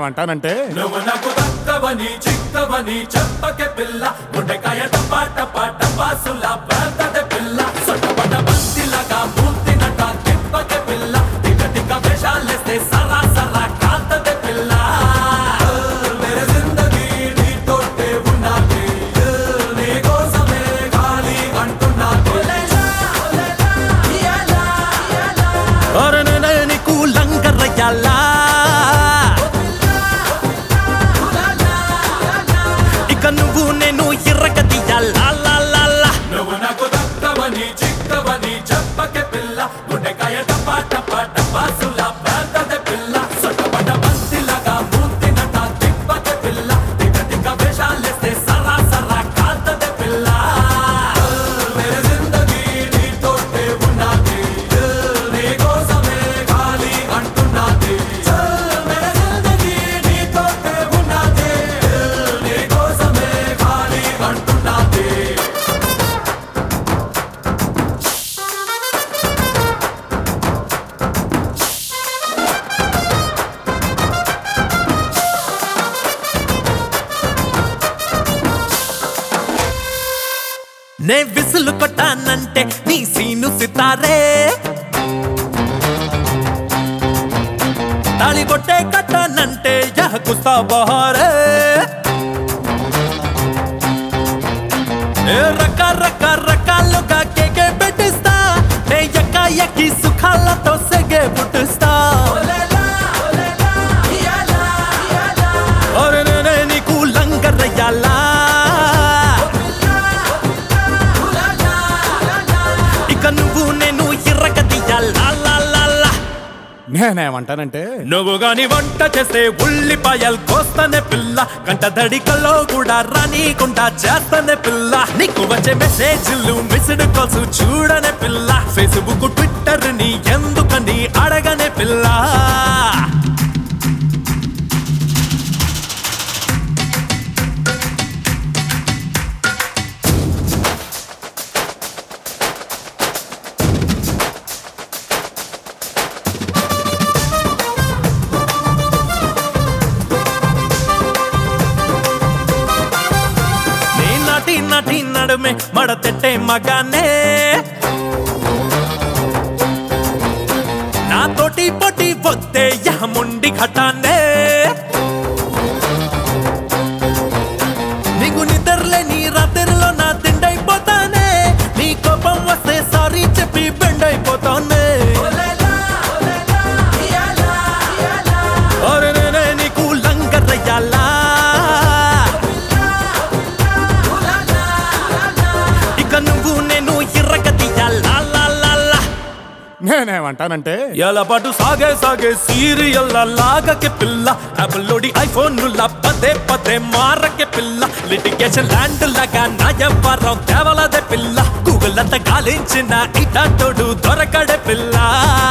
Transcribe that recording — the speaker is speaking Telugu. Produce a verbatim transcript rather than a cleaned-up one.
నేనేమంటానంటే నువ్వు నాకు దక్కవని చిక్కవని చెప్పకే పిల్ల గుండెకాయ టపా టపా టపాసులా పేల్తదే పిల్ల సొట్టపడ్డ బంతిలాగా మూర్తినట తిప్పకే పిల్ల టిక టిక వేషాలేస్తే సరా సరా కాల్తదే పిల్ల మేరే జిందగీ నీతోటే ఉన్నది నీ కోసమే ఖాళీ అంటున్నది అరే నేనే నీకు లంగరయ్యాలా ఇక నువ్వు నేను ఎర్రగదియాలా నువ్వు నాకు దక్కవని చిక్కవని చెప్పకే పిల్ల గుండెకాయ టపా టపా టపాసులా పేల్తదే పిల్ల సొట్టపడ్డ బంతిలాగా మూర్తినట తిప్పకే పిల్ల టిక టిక వేషాలేస్తే సరా సరా కాల్తదే పిల్ల మేరే జిందగీ నీతోటే ఉన్నది నీ కోసమే ఖాళీ అంటున్నది మేరే జిందగీ నీతోటే ఉన్నది నీ కోసమే ఖాళీ అంటున్నది నే విసులు కొట్టానంటే నీ సీను సితారే తాళి కొట్టే కట్టానంటే యహ కుస్తా బహారే ఏ రక రక రకాలుగా కేకే పెట్టిస్తా నే ఎక్క ఎక్కి సుఖాలతో సెగే పుట్టిస్తా ఒరే నేనే నీకు లంగరయ్యాలా ఇక నువ్వు నేను ఎర్రగదియాలా నేనేమంటానంటే నువ్వు గాని వంట చేస్తే ఉల్లిపాయలు కోస్తానే పిల్ల గంట దడికల్లో కూడా రానీకుండా చేస్తానే పిల్ల నీకు వచ్చే మెసేజ్లు మిస్డ్ కాల్స్ చూడనే పిల్ల ఫేస్బుక్ ట్విట్టర్ ని ఎందుకని అడగనే పిల్ల నటి నటి నడుమే మడతెట్టే మగానే నాతోటి పొట్టి పొత్తే యహముండి ఘటానే నీకు నిద్రలే నీ రాత్రిలో నా తిండైపోతానే నీ కోపం వస్తే సారీ చెప్పి బెండైపోతానే ఒరే నేనే నీకు లంగరయ్యాలా నువ్వు నేను ఎర్రగదియాలా నేనేమంటానంటే ఎలా పాటు సాగే సాగే సీరియల్ లాగకే పిల్ల యాపిల్లోడి ఐఫోన్ పదే పదే మారకే పిల్ల లిటిగేషన్ ల్యాండ్ లాగా నా వ్యవహారం తేవలదే పిల్ల గూగుల్ అంతా గాలించిన ఇటాటోడు దొరకడే పిల్ల